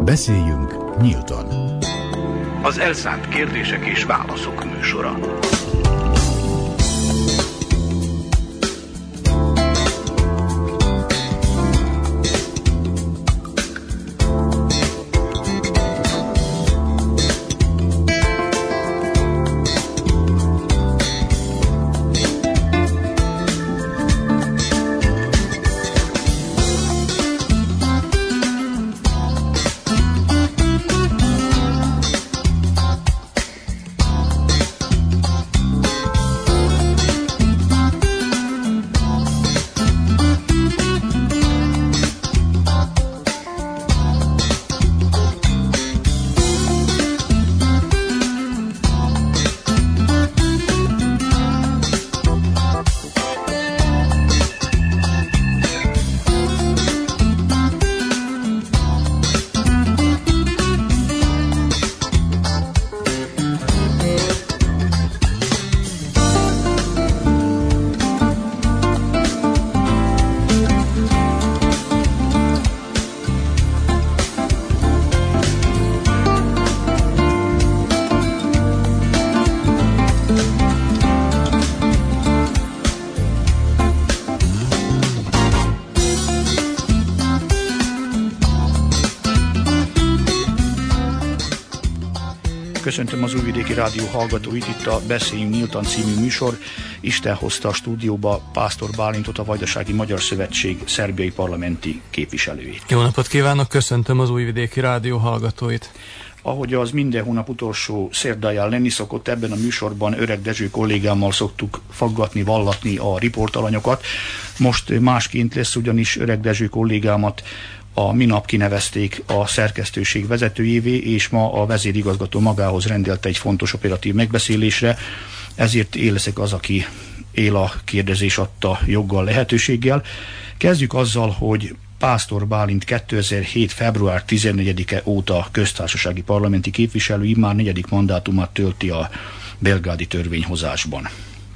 Beszéljünk nyíltan. Az elszánt kérdések és válaszok műsora. Köszöntöm az Újvidéki Rádió hallgatóit, itt a Beszéljünk nyíltan című műsor. Isten hozta a stúdióba Pásztor Bálintot, a Vajdasági Magyar Szövetség szerbiai parlamenti képviselőjét. Jó napot kívánok, köszöntöm az Újvidéki Rádió hallgatóit. Ahogy az minden hónap utolsó szerdáján lenni szokott, ebben a műsorban Öreg Dezső kollégámmal szoktuk faggatni, vallatni a riportalanyokat. Most másként lesz, ugyanis Öreg Dezső kollégámat a minap kinevezték a szerkesztőség vezetőjévé, és ma a vezérigazgató magához rendelte egy fontos operatív megbeszélésre, ezért én leszek az, aki él a kérdezés adta joggal, lehetőséggel. Kezdjük azzal, hogy Pásztor Bálint 2007. február 14-e óta köztársasági parlamenti képviselő, immár 4. mandátumát tölti a belgrádi törvényhozásban.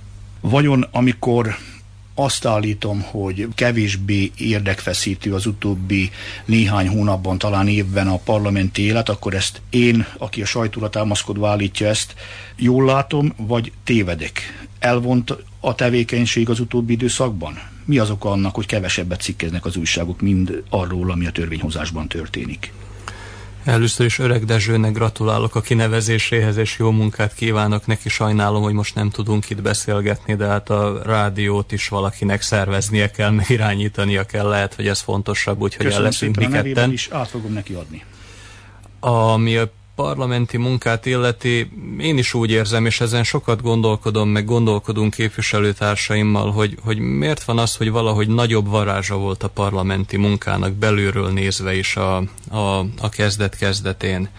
Vajon amikor azt állítom, hogy kevésbé érdekfeszítő az utóbbi néhány hónapban, talán évben a parlamenti élet, akkor ezt én, aki a sajtóra támaszkodva állítja ezt, jól látom, vagy tévedek? Elvont a tevékenység az utóbbi időszakban? Mi az oka annak, hogy kevesebbet cikkeznek az újságok mind arról, ami a törvényhozásban történik? Először is Öreg Dezsőnek gratulálok a kinevezéséhez, és jó munkát kívánok neki. Sajnálom, hogy most nem tudunk itt beszélgetni, de hát a rádiót is valakinek szerveznie kell, meg irányítania kell, lehet, hogy ez fontosabb, úgyhogy el leszünk mi ketten. Köszönöm is, át fogom neki adni. Ami a parlamenti munkát illeti, én is úgy érzem, és ezen sokat gondolkodom, meg gondolkodunk képviselőtársaimmal, hogy miért van az, hogy valahogy nagyobb varázsa volt a parlamenti munkának belülről nézve is a kezdet-kezdetén.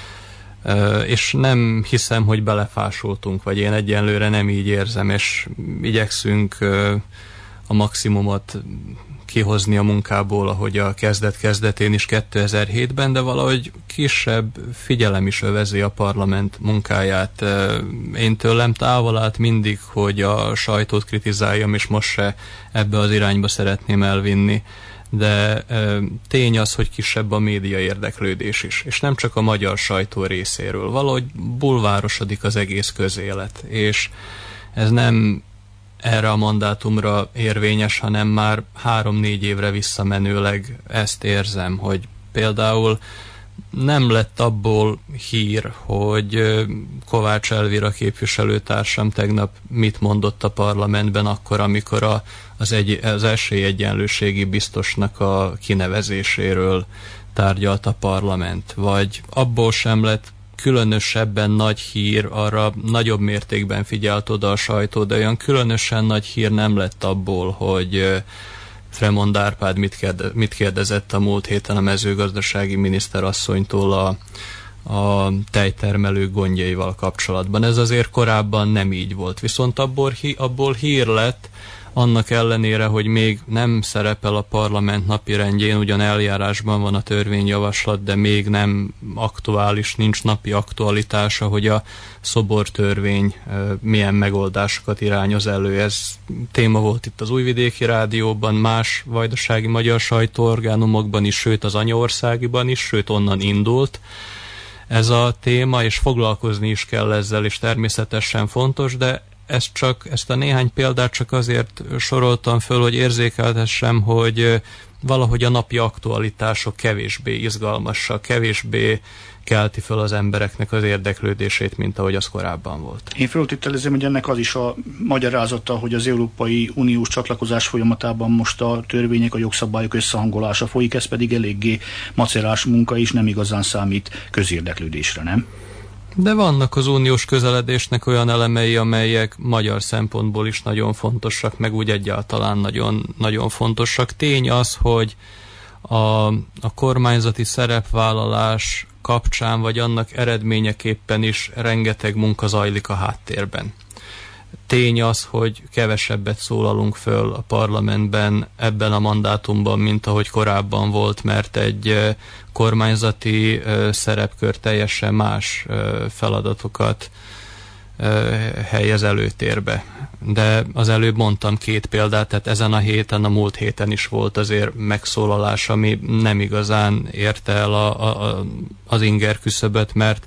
És nem hiszem, hogy belefásultunk, vagy én egyenlőre nem így érzem, és igyekszünk a maximumot kihozni a munkából, ahogy a kezdet-kezdetén is 2007-ben, de valahogy kisebb figyelem is övezi a parlament munkáját. Én tőlem távol állt mindig, hogy a sajtót kritizáljam, és most se ebbe az irányba szeretném elvinni. De tény az, hogy kisebb a média érdeklődés is, és nem csak a magyar sajtó részéről. Valahogy bulvárosodik az egész közélet, és ez nem erre a mandátumra érvényes, hanem már 3-4 évre visszamenőleg ezt érzem, hogy például nem lett abból hír, hogy Kovács Elvira képviselőtársam tegnap mit mondott a parlamentben akkor, amikor az esélyegyenlőségi biztosnak a kinevezéséről tárgyalt a parlament. Vagy abból sem lett különösebben nagy hír, arra nagyobb mértékben figyelt oda a sajtó, de olyan különösen nagy hír nem lett abból, hogy Fremond Árpád mit kérdezett a múlt héten a mezőgazdasági miniszterasszonytól a tejtermelők gondjaival kapcsolatban. Ez azért korábban nem így volt. Viszont abból hír lett, annak ellenére, hogy még nem szerepel a parlament napirendjén, ugyan eljárásban van a törvényjavaslat, de még nem aktuális, nincs napi aktualitása, hogy a szobortörvény milyen megoldásokat irányoz elő. Ez téma volt itt az Újvidéki Rádióban, más vajdasági magyar sajtóorgánumokban is, sőt az anyaországiban is, sőt onnan indult ez a téma, és foglalkozni is kell ezzel, és természetesen fontos, de ezt a néhány példát csak azért soroltam föl, hogy érzékeltessem, hogy valahogy a napi aktualitások kevésbé izgalmasak, kevésbé kelti föl az embereknek az érdeklődését, mint ahogy az korábban volt. Én föltételezem, hogy ennek az is a magyarázata, hogy az Európai Uniós csatlakozás folyamatában most a törvények, a jogszabályok összehangolása folyik, ez pedig eléggé macerás munka, és nem igazán számít közérdeklődésre, nem? De vannak az uniós közeledésnek olyan elemei, amelyek magyar szempontból is nagyon fontosak, meg úgy egyáltalán nagyon, nagyon fontosak. Tény az, hogy a kormányzati szerepvállalás kapcsán, vagy annak eredményeképpen is rengeteg munka zajlik a háttérben. Tény az, hogy kevesebbet szólalunk föl a parlamentben ebben a mandátumban, mint ahogy korábban volt, mert egy kormányzati szerepkör teljesen más feladatokat helyez előtérbe. De az előbb mondtam 2 példát, tehát ezen a héten, a múlt héten is volt azért megszólalás, ami nem igazán érte el az inger küszöböt, mert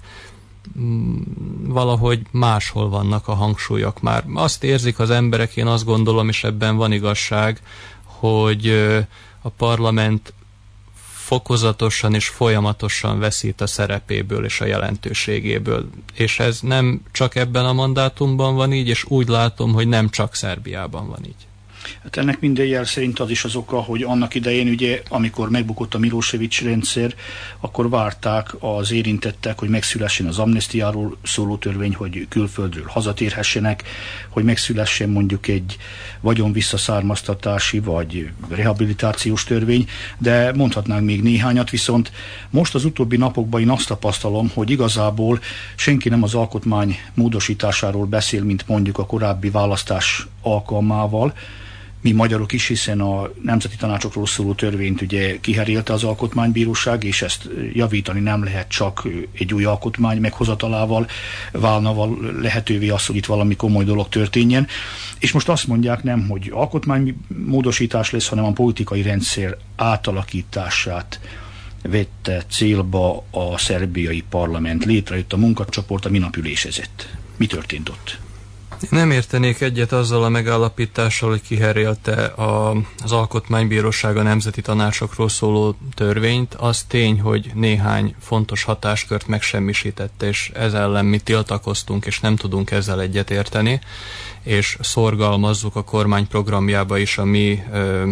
valahogy máshol vannak a hangsúlyok már. Azt érzik az emberek, én azt gondolom, és ebben van igazság, hogy a parlament fokozatosan és folyamatosan veszít a szerepéből és a jelentőségéből. És ez nem csak ebben a mandátumban van így, és úgy látom, hogy nem csak Szerbiában van így. Hát ennek minden jel szerint az is az oka, hogy annak idején, ugye, amikor megbukott a Milosevic rendszer, akkor várták az érintettek, hogy megszülessen az amnesztiáról szóló törvény, hogy külföldről hazatérhessenek, hogy megszülessen mondjuk egy vagyonvisszaszármaztatási vagy rehabilitációs törvény, de mondhatnánk még néhányat, viszont most az utóbbi napokban én azt tapasztalom, hogy igazából senki nem az alkotmány módosításáról beszél, mint mondjuk a korábbi választás alkalmával, mi magyarok is, hiszen a nemzeti tanácsokról szóló törvényt ugye kiherélte az alkotmánybíróság, és ezt javítani nem lehet, csak egy új alkotmány meghozatalával válna lehetővé az, hogy itt valami komoly dolog történjen. És most azt mondják nem, hogy alkotmánymódosítás lesz, hanem a politikai rendszer átalakítását vette célba a szerbiai parlament. Létrejött a munkacsoport, a minap ülésezett. Mi történt ott? Nem értenék egyet azzal a megállapítással, hogy kiherélte az Alkotmánybíróság a nemzeti tanácsokról szóló törvényt. Az tény, hogy néhány fontos hatáskört megsemmisítette, és ez ellen mi tiltakoztunk, és nem tudunk ezzel egyet érteni, és szorgalmazzuk a kormány programjába is a mi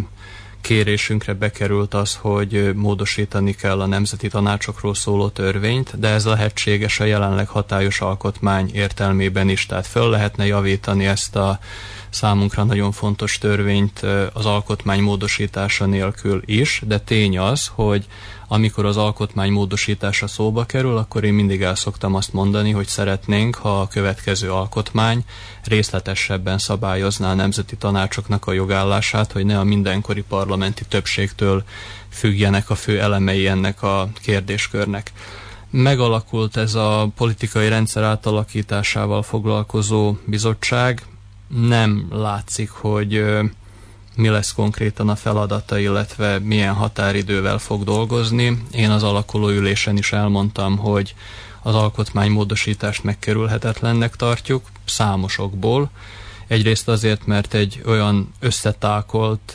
kérésünkre bekerült az, hogy módosítani kell a nemzeti tanácsokról szóló törvényt, de ez lehetséges a jelenleg hatályos alkotmány értelmében is, tehát föl lehetne javítani ezt a számunkra nagyon fontos törvényt az alkotmány módosítása nélkül is, de tény az, hogy amikor az alkotmány módosítása szóba kerül, akkor én mindig el szoktam azt mondani, hogy szeretnénk, ha a következő alkotmány részletesebben szabályozná a nemzeti tanácsoknak a jogállását, hogy ne a mindenkori parlamenti többségtől függjenek a fő elemei ennek a kérdéskörnek. Megalakult ez a politikai rendszer átalakításával foglalkozó bizottság, nem látszik, hogy mi lesz konkrétan a feladata, illetve milyen határidővel fog dolgozni. Én az alakuló ülésen is elmondtam, hogy az alkotmánymódosítást megkerülhetetlennek tartjuk, számos okból. Egyrészt azért, mert egy olyan összetákolt,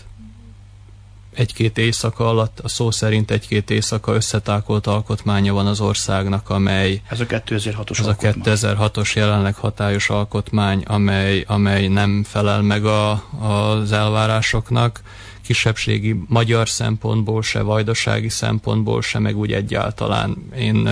egy-két éjszaka alatt, a szó szerint egy-két éjszaka összetákolt alkotmánya van az országnak, amely... Ez a 2006-os Ez a 2006-os jelenleg hatályos alkotmány, amely nem felel meg az elvárásoknak, kisebbségi magyar szempontból se, vajdasági szempontból se, meg úgy egyáltalán. Én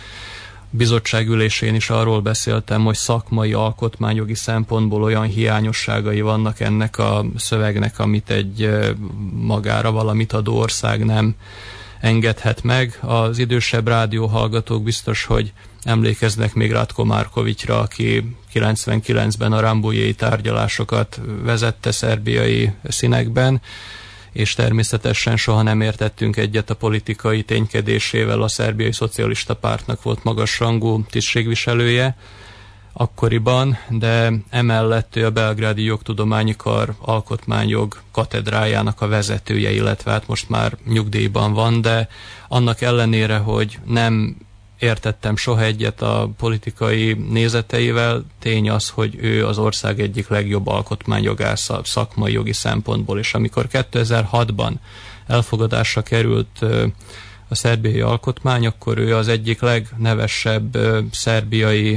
bizottságülésén is arról beszéltem, hogy szakmai, alkotmányjogi szempontból olyan hiányosságai vannak ennek a szövegnek, amit egy magára valamit adó ország nem engedhet meg. Az idősebb rádióhallgatók biztos, hogy emlékeznek még Ratko Markovićra, aki 99-ben a rambújai tárgyalásokat vezette szerbiai színekben, és természetesen soha nem értettünk egyet a politikai ténykedésével. A szerbiai szocialista pártnak volt magasrangú tisztségviselője akkoriban, de emellett ő a Belgrádi Jogtudományi Kar alkotmányjog katedrájának a vezetője, illetve hát most már nyugdíjban van, de annak ellenére, hogy nem értettem soha egyet a politikai nézeteivel, tény az, hogy ő az ország egyik legjobb alkotmányjogásza szakmai jogi szempontból, és amikor 2006-ban elfogadásra került a szerbiai alkotmány, akkor ő az egyik legnevesebb szerbiai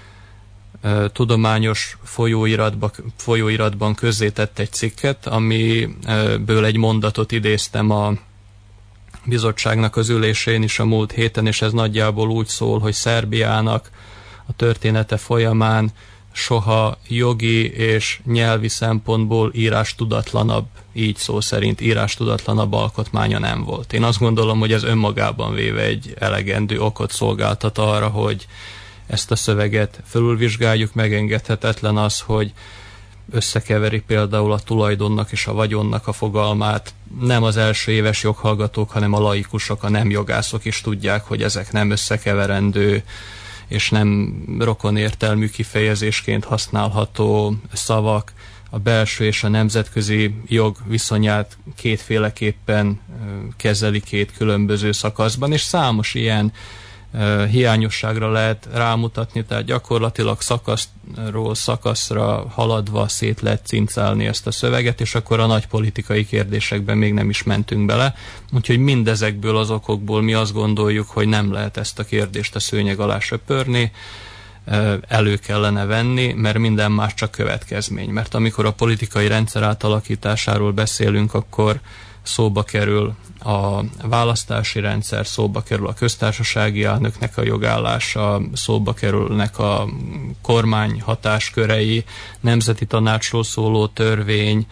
tudományos folyóiratban közzétett egy cikket, amiből egy mondatot idéztem a bizottságnak az ülésén is a múlt héten, és ez nagyjából úgy szól, hogy Szerbiának a története folyamán soha jogi és nyelvi szempontból írástudatlanabb, így szó szerint írástudatlanabb alkotmánya nem volt. Én azt gondolom, hogy ez önmagában véve egy elegendő okot szolgáltat arra, hogy ezt a szöveget felülvizsgáljuk. Megengedhetetlen az, hogy összekeveri például a tulajdonnak és a vagyonnak a fogalmát. Nem az első éves joghallgatók, hanem a laikusok, a nem jogászok is tudják, hogy ezek nem összekeverendő és nem rokonértelmű kifejezésként használható szavak. A belső és a nemzetközi jog viszonyát kétféleképpen kezeli két különböző szakaszban, és számos ilyen hiányosságra lehet rámutatni, tehát gyakorlatilag szakaszról szakaszra haladva szét lehet cincálni ezt a szöveget, és akkor a nagy politikai kérdésekben még nem is mentünk bele. Úgyhogy mindezekből az okokból mi azt gondoljuk, hogy nem lehet ezt a kérdést a szőnyeg alá söpörni, elő kellene venni, mert minden más csak következmény. Mert amikor a politikai rendszer átalakításáról beszélünk, akkor szóba kerül a választási rendszer, szóba kerül a köztársasági elnöknek a jogállása, szóba kerülnek a kormány hatáskörei, nemzeti tanácsról szóló törvény,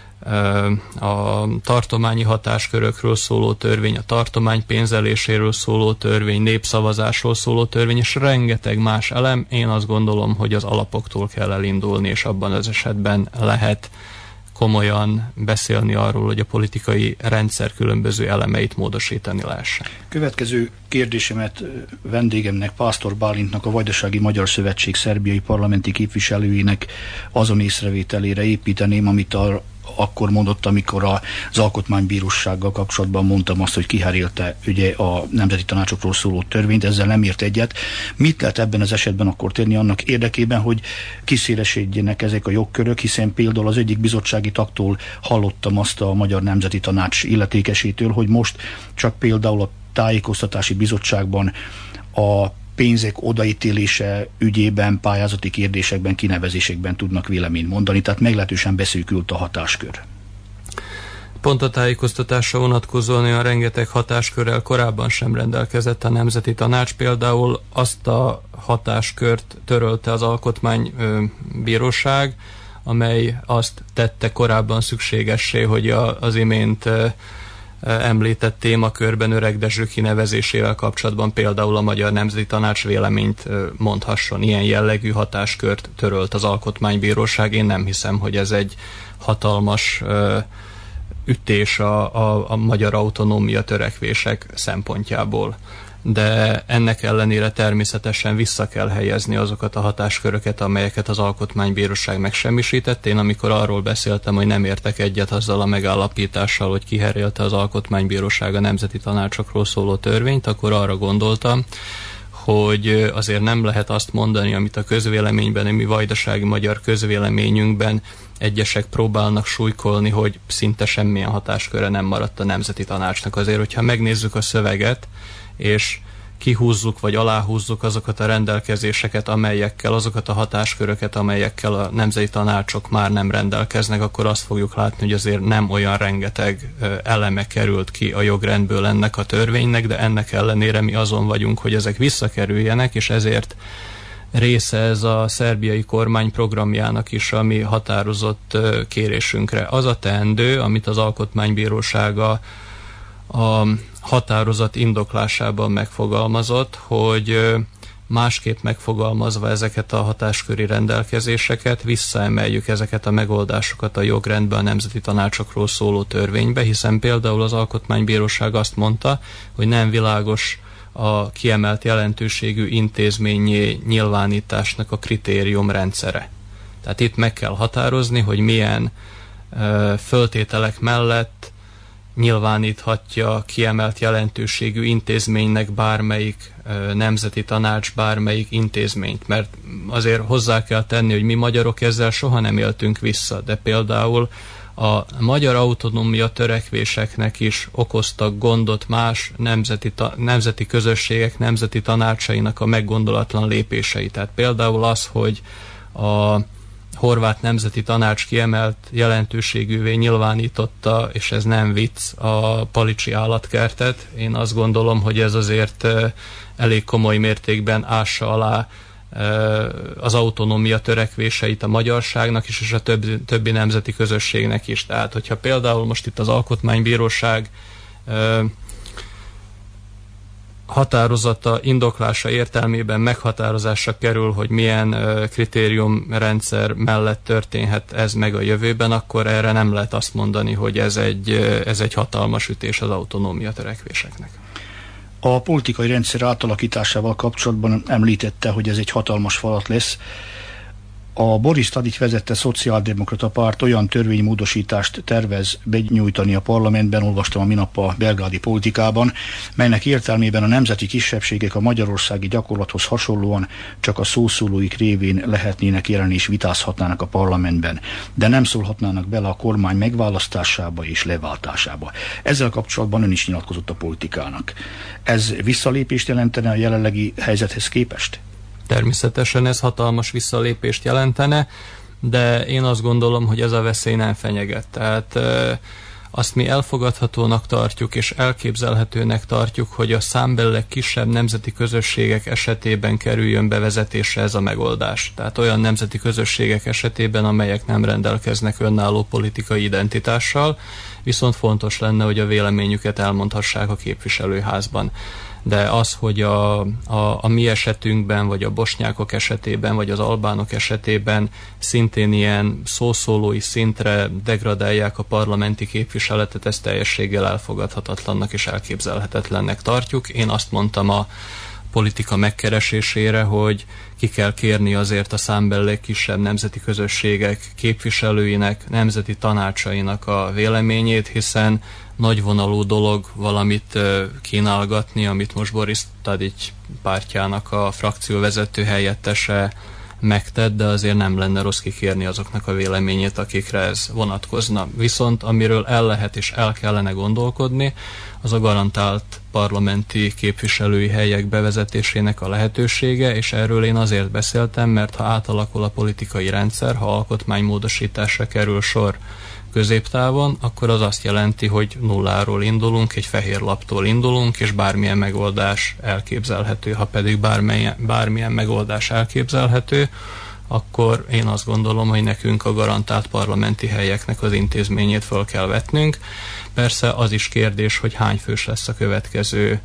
a tartományi hatáskörökről szóló törvény, a tartomány pénzeléséről szóló törvény, népszavazásról szóló törvény, és rengeteg más elem. Én azt gondolom, hogy az alapoktól kell elindulni, és abban az esetben lehet komolyan beszélni arról, hogy a politikai rendszer különböző elemeit módosítani lehessen. Következő kérdésemet vendégemnek, Pásztor Bálintnak, a Vajdasági Magyar Szövetség szerbiai parlamenti képviselőjének azon észrevételére építeném, amit akkor mondott, amikor az Alkotmánybírósággal kapcsolatban mondtam azt, hogy kiherélte ugye a nemzeti tanácsokról szóló törvényt, ezzel nem ért egyet. Mit lehet ebben az esetben akkor tenni annak érdekében, hogy kiszélesedjenek ezek a jogkörök, hiszen például az egyik bizottsági tagtól hallottam azt a Magyar Nemzeti Tanács illetékesétől, hogy most csak például a Tájékoztatási Bizottságban a pénzek odaítélése ügyében, pályázati kérdésekben, kinevezésekben tudnak véleményt mondani, tehát meglehetősen beszűkült a hatáskör. Pont a tájékoztatásra vonatkozóan olyan rengeteg hatáskörrel korábban sem rendelkezett a Nemzeti Tanács. Például azt a hatáskört törölte az Alkotmánybíróság, amely azt tette korábban szükségessé, hogy az imént említett témakörben Öreg Dezső kinevezésével kapcsolatban például a Magyar Nemzeti Tanács véleményt mondhasson. Ilyen jellegű hatáskört törölt az Alkotmánybíróság. Én nem hiszem, hogy ez egy hatalmas ütés a magyar autonómia törekvések szempontjából. De ennek ellenére természetesen vissza kell helyezni azokat a hatásköröket, amelyeket az Alkotmánybíróság megsemmisített. Én amikor arról beszéltem, hogy nem értek egyet azzal a megállapítással, hogy kiherélte az Alkotmánybíróság a nemzeti tanácsokról szóló törvényt, akkor arra gondoltam, hogy azért nem lehet azt mondani, amit a közvéleményben, a mi vajdasági magyar közvéleményünkben egyesek próbálnak súlykolni, hogy szinte semmilyen hatásköre nem maradt a nemzeti tanácsnak. Azért, hogyha megnézzük a szöveget, és kihúzzuk vagy aláhúzzuk azokat a rendelkezéseket, azokat a hatásköröket, amelyekkel a nemzeti tanácsok már nem rendelkeznek, akkor azt fogjuk látni, hogy azért nem olyan rengeteg eleme került ki a jogrendből ennek a törvénynek, de ennek ellenére mi azon vagyunk, hogy ezek visszakerüljenek, és ezért része ez a szerbiai kormány programjának is, ami határozott kérésünkre. Az a teendő, amit az Alkotmánybírósága a határozat indoklásában megfogalmazott, hogy másképp megfogalmazva ezeket a hatásköri rendelkezéseket, visszaemeljük ezeket a megoldásokat a jogrendbe, a nemzeti tanácsokról szóló törvénybe, hiszen például az Alkotmánybíróság azt mondta, hogy nem világos a kiemelt jelentőségű intézményi nyilvánításnak a kritériumrendszere. Tehát itt meg kell határozni, hogy milyen föltételek mellett nyilváníthatja kiemelt jelentőségű intézménynek bármelyik nemzeti tanács, bármelyik intézményt. Mert azért hozzá kell tenni, hogy mi magyarok ezzel soha nem éltünk vissza, de például a magyar autonómia törekvéseknek is okoztak gondot más nemzeti közösségek, nemzeti tanácsainak a meggondolatlan lépései. Tehát például az, hogy a horvát nemzeti tanács kiemelt jelentőségűvé nyilvánította, és ez nem vicc, a Palicsi állatkertet. Én azt gondolom, hogy ez azért elég komoly mértékben ássa alá az autonómia törekvéseit a magyarságnak is, és a többi nemzeti közösségnek is. Tehát, hogyha például most itt az Alkotmánybíróság határozata, indoklása értelmében meghatározásra kerül, hogy milyen kritériumrendszer mellett történhet ez meg a jövőben, akkor erre nem lehet azt mondani, hogy ez egy hatalmas ütés az autonómia törekvéseknek. A politikai rendszer átalakításával kapcsolatban említette, hogy ez egy hatalmas falat lesz. A Boris Tadic vezette szociáldemokrata párt olyan törvénymódosítást tervez benyújtani a parlamentben, olvastam a minap a belgrádi Politikában, melynek értelmében a nemzeti kisebbségek a magyarországi gyakorlathoz hasonlóan csak a szószólóik révén lehetnének jelen és vitázhatnának a parlamentben, de nem szólhatnának bele a kormány megválasztásába és leváltásába. Ezzel kapcsolatban ön is nyilatkozott a Politikának. Ez visszalépést jelentene a jelenlegi helyzethez képest? Természetesen ez hatalmas visszalépést jelentene, de én azt gondolom, hogy ez a veszély nem fenyeget. Tehát azt mi elfogadhatónak tartjuk és elképzelhetőnek tartjuk, hogy a számbelileg kisebb nemzeti közösségek esetében kerüljön bevezetésre ez a megoldás. Tehát olyan nemzeti közösségek esetében, amelyek nem rendelkeznek önálló politikai identitással, viszont fontos lenne, hogy a véleményüket elmondhassák a képviselőházban. De az, hogy a mi esetünkben, vagy a bosnyákok esetében, vagy az albánok esetében szintén ilyen szószólói szintre degradálják a parlamenti képviseletet, ezt teljességgel elfogadhatatlannak és elképzelhetetlennek tartjuk. Én azt mondtam a politika megkeresésére, hogy ki kell kérni azért a számbelileg kisebb nemzeti közösségek képviselőinek, nemzeti tanácsainak a véleményét, hiszen nagyvonalú dolog valamit kínálgatni, amit most Boris Tadic pártjának a frakcióvezető helyettese megtett, de azért nem lenne rossz kikérni azoknak a véleményét, akikre ez vonatkozna. Viszont amiről el lehet és el kellene gondolkodni, az a garantált parlamenti képviselői helyek bevezetésének a lehetősége, és erről én azért beszéltem, mert ha átalakul a politikai rendszer, ha alkotmánymódosításra kerül sor középtávon, akkor az azt jelenti, hogy nulláról indulunk, egy fehér laptól indulunk, és bármilyen megoldás elképzelhető. Ha pedig bármilyen megoldás elképzelhető, akkor én azt gondolom, hogy nekünk a garantált parlamenti helyeknek az intézményét föl kell vetnünk. Persze az is kérdés, hogy hány fős lesz a következő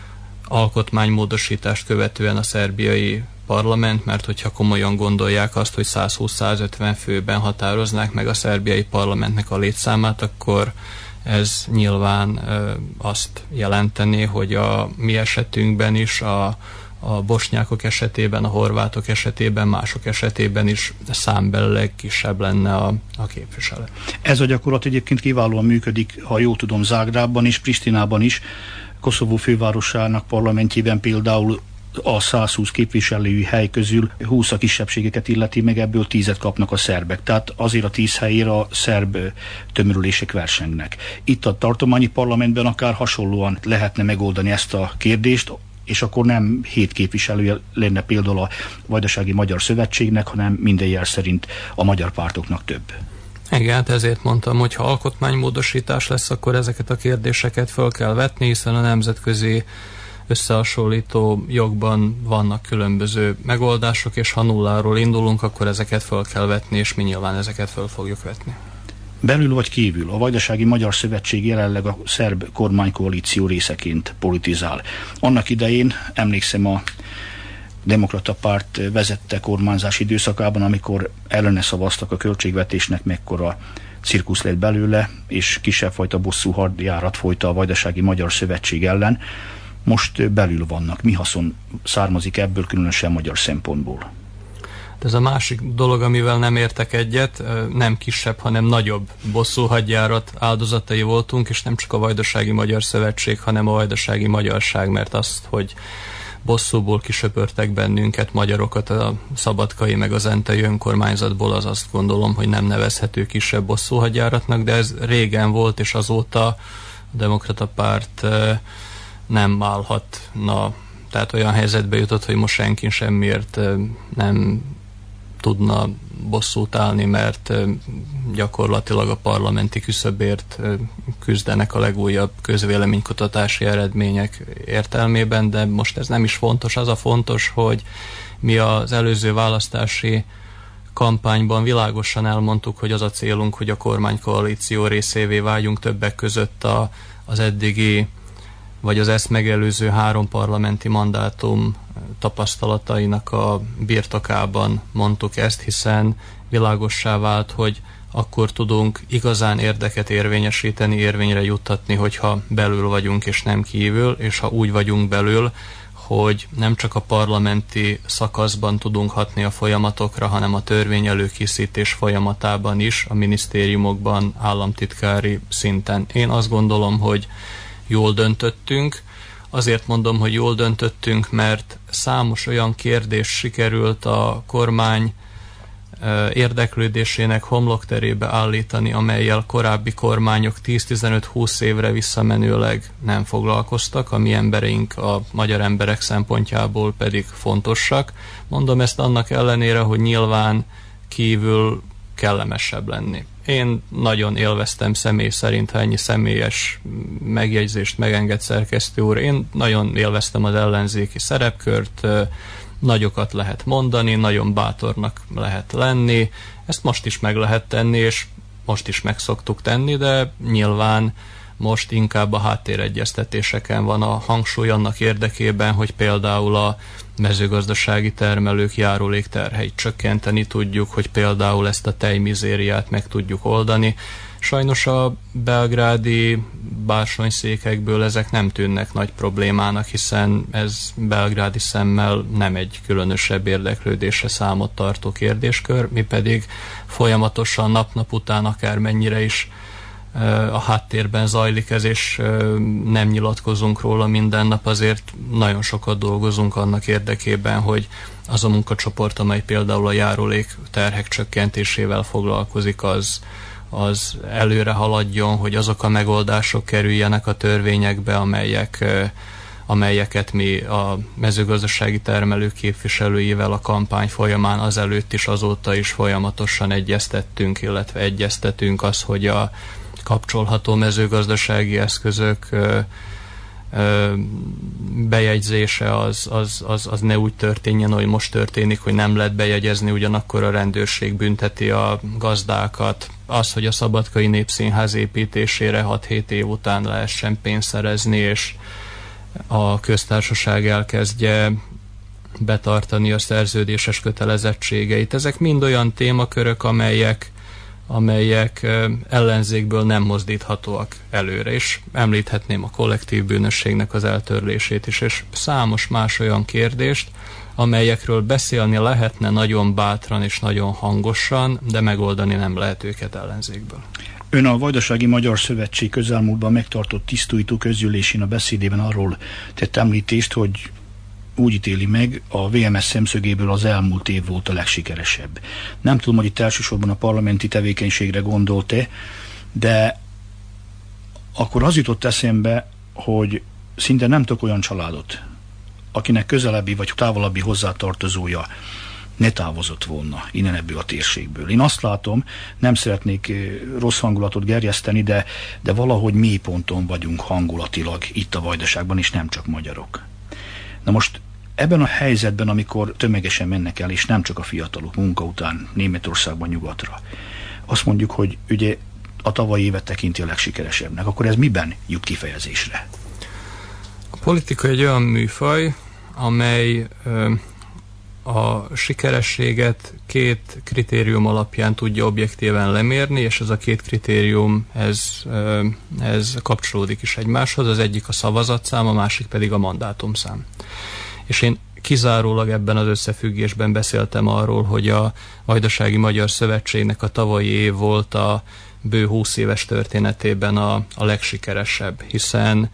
alkotmánymódosítást követően a szerbiai parlament, mert hogyha komolyan gondolják azt, hogy 120-150 főben határoznák meg a szerbiai parlamentnek a létszámát, akkor ez nyilván azt jelenteni, hogy a mi esetünkben is, a bosnyákok esetében, a horvátok esetében, mások esetében is számbelileg kisebb lenne a képviselet. Ez a gyakorlat egyébként kiválóan működik, ha jól tudom, Zágrábban is, Pristinában is, Koszovó fővárosának parlamentjében például a 120 képviselői hely közül 20 a kisebbségeket illeti, meg ebből 10-et kapnak a szerbek. Tehát azért a 10 helyére a szerb tömörülések versengnek. Itt a tartományi parlamentben akár hasonlóan lehetne megoldani ezt a kérdést, és akkor nem 7 képviselője lenne például a Vajdasági Magyar Szövetségnek, hanem minden jel szerint a magyar pártoknak több. Igen, ezért mondtam, hogy ha alkotmánymódosítás lesz, akkor ezeket a kérdéseket föl kell vetni, hiszen a nemzetközi összehasonlító jogban vannak különböző megoldások, és ha nulláról indulunk, akkor ezeket föl kell vetni, és mi nyilván ezeket föl fogjuk vetni. Belül vagy kívül a Vajdasági Magyar Szövetség jelenleg a szerb kormánykoalíció részeként politizál. Annak idején, emlékszem, a demokrata párt vezette kormányzás időszakában, amikor ellene szavaztak a költségvetésnek, mekkora cirkusz lett belőle, és kisebb fajta bosszú hadjárat folyt a Vajdasági Magyar Szövetség ellen. Most belül vannak. Mi haszon származik ebből, különösen magyar szempontból? Ez a másik dolog, amivel nem értek egyet, nem kisebb, hanem nagyobb bosszú hadjárat áldozatai voltunk, és nem csak a Vajdasági Magyar Szövetség, hanem a vajdasági magyarság, mert azt, hogy bosszúból kisöpörtek bennünket, magyarokat a szabadkai meg az zentei önkormányzatból, az azt gondolom, hogy nem nevezhető kisebb bosszú hadjáratnak, de ez régen volt, és azóta a demokrata párt nem állhatna. Tehát olyan helyzetbe jutott, hogy most senki semmiért nem tudna bosszút állni, mert gyakorlatilag a parlamenti küszöbért küzdenek a legújabb közvéleménykutatási eredmények értelmében, de most ez nem is fontos. Az a fontos, hogy mi az előző választási kampányban világosan elmondtuk, hogy az a célunk, hogy a kormánykoalíció részévé váljunk, többek között az eddigi vagy az ezt megelőző 3 parlamenti mandátum tapasztalatainak a birtokában mondtuk ezt, hiszen világossá vált, hogy akkor tudunk igazán érdeket érvényesíteni, érvényre juttatni, hogyha belül vagyunk és nem kívül, és ha úgy vagyunk belül, hogy nem csak a parlamenti szakaszban tudunk hatni a folyamatokra, hanem a törvény előkészítés folyamatában is, a minisztériumokban, államtitkári szinten. Én azt gondolom, hogy jól döntöttünk. Azért mondom, hogy jól döntöttünk, mert számos olyan kérdés sikerült a kormány érdeklődésének homlokterébe állítani, amellyel korábbi kormányok 10-15-20 évre visszamenőleg nem foglalkoztak, a mi embereink, a magyar emberek szempontjából pedig fontosak. Mondom ezt annak ellenére, hogy nyilván kívül kellemesebb lenni. Én nagyon élveztem személy szerint, ha ennyi személyes megjegyzést megenged szerkesztő úr. Én nagyon élveztem az ellenzéki szerepkört, nagyokat lehet mondani, nagyon bátornak lehet lenni. Ezt most is meg lehet tenni, és most is meg szoktuk tenni, de nyilván most inkább a háttéregyeztetéseken van a hangsúly annak érdekében, hogy például a mezőgazdasági termelők járulékterheit csökkenteni tudjuk, hogy például ezt a tejmizériát meg tudjuk oldani. Sajnos a belgrádi bársonyszékekből ezek nem tűnnek nagy problémának, hiszen ez belgrádi szemmel nem egy különösebb érdeklődésre számot tartó kérdéskör, mi pedig folyamatosan nap-nap után akármennyire is a háttérben zajlik ez, és nem nyilatkozunk róla minden nap, azért nagyon sokat dolgozunk annak érdekében, hogy az a munkacsoport, amely például a járulék terhek csökkentésével foglalkozik, az előre haladjon, hogy azok a megoldások kerüljenek a törvényekbe, amelyeket mi a mezőgazdasági termelők képviselőivel a kampány folyamán azelőtt is, azóta is folyamatosan egyeztettünk, illetve egyeztetünk az, hogy a kapcsolható mezőgazdasági eszközök bejegyzése az ne úgy történjen, hogy most történik, hogy nem lehet bejegyezni, ugyanakkor a rendőrség bünteti a gazdákat. Az, hogy a Szabadkai Népszínház építésére 6-7 év után lehessen pénzt szerezni, és a köztársaság elkezdje betartani a szerződéses kötelezettségeit. Ezek mind olyan témakörök, amelyek ellenzékből nem mozdíthatóak előre, és említhetném a kollektív bűnösségnek az eltörlését is, és számos más olyan kérdést, amelyekről beszélni lehetne nagyon bátran és nagyon hangosan, de megoldani nem lehet őket ellenzékből. Ön a Vajdasági Magyar Szövetség közelmúltban megtartott tisztújtó közgyűlésén a beszédében arról tett említést, hogy úgy ítéli meg, a VMS szemszögéből az elmúlt év volt a legsikeresebb. Nem tudom, hogy itt elsősorban a parlamenti tevékenységre gondolt-e, de akkor az jutott eszembe, hogy szinte nem tudok olyan családot, akinek közelebbi vagy távolabbi hozzátartozója ne távozott volna innen ebből a térségből. Én azt látom, nem szeretnék rossz hangulatot gerjeszteni, de valahogy mély ponton vagyunk hangulatilag itt a Vajdaságban, és nem csak magyarok. Na most ebben a helyzetben, amikor tömegesen mennek el, és nem csak a fiatalok munka után Németországban nyugatra, azt mondjuk, hogy ugye a tavalyi évet tekinti a legsikeresebbnek, akkor ez miben jut kifejezésre? A politika egy olyan műfaj, amely a sikerességet két kritérium alapján tudja objektíven lemérni, és ez a két kritérium, ez kapcsolódik is egymáshoz. Az egyik a szavazatszám, a másik pedig a mandátumszám. És én kizárólag ebben az összefüggésben beszéltem arról, hogy a Vajdasági Magyar Szövetségnek a tavalyi év volt a bő 20 éves történetében a legsikeresebb, hiszen